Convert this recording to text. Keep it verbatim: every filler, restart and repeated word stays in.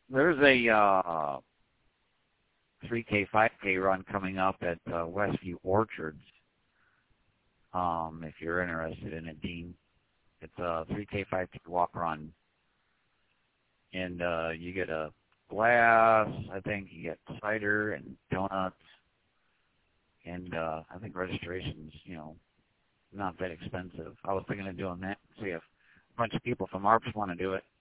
there's a uh, three K, five K run coming up at uh, Westview Orchards. Um, if you're interested in it, Dean, it's a three K, five K walk run, and uh, you get a glass. I think you get cider and donuts, and uh, I think registration's you know not that expensive. I was thinking of doing that. See if a bunch of people from ARPS want to do it.